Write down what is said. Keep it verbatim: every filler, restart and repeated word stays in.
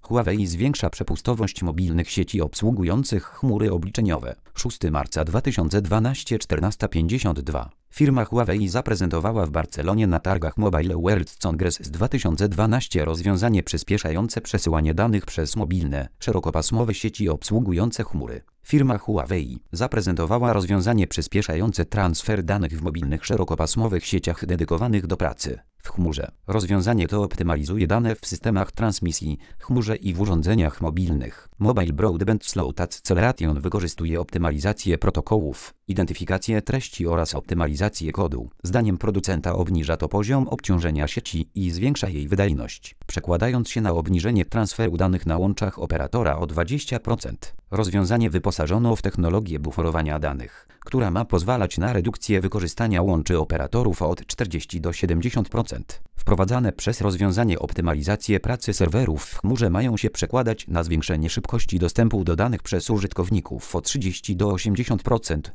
Huawei zwiększa przepustowość mobilnych sieci obsługujących chmury obliczeniowe. szóstego marca dwa tysiące dwunastego czternasta pięćdziesiąt dwa. Firma Huawei zaprezentowała w Barcelonie na targach Mobile World Congress dwa tysiące dwanaście rozwiązanie przyspieszające przesyłanie danych przez mobilne, szerokopasmowe sieci obsługujące chmury. Firma Huawei zaprezentowała rozwiązanie przyspieszające transfer danych w mobilnych szerokopasmowych sieciach dedykowanych do pracy w chmurze. Rozwiązanie to optymalizuje dane w systemach transmisji, chmurze i w urządzeniach mobilnych. Mobile Broadband Slow Acceleration wykorzystuje optymalizację protokołów, identyfikację treści oraz optymalizację kodu. Zdaniem producenta obniża to poziom obciążenia sieci i zwiększa jej wydajność, przekładając się na obniżenie transferu danych na łączach operatora o dwadzieścia procent. Rozwiązanie wyposażono w technologię buforowania danych, która ma pozwalać na redukcję wykorzystania łączy operatorów od czterdziestu do siedemdziesięciu procent. Wprowadzane przez rozwiązanie optymalizacje pracy serwerów w chmurze mają się przekładać na zwiększenie szybkości dostępu do danych przez użytkowników o trzydzieści do osiemdziesięciu procent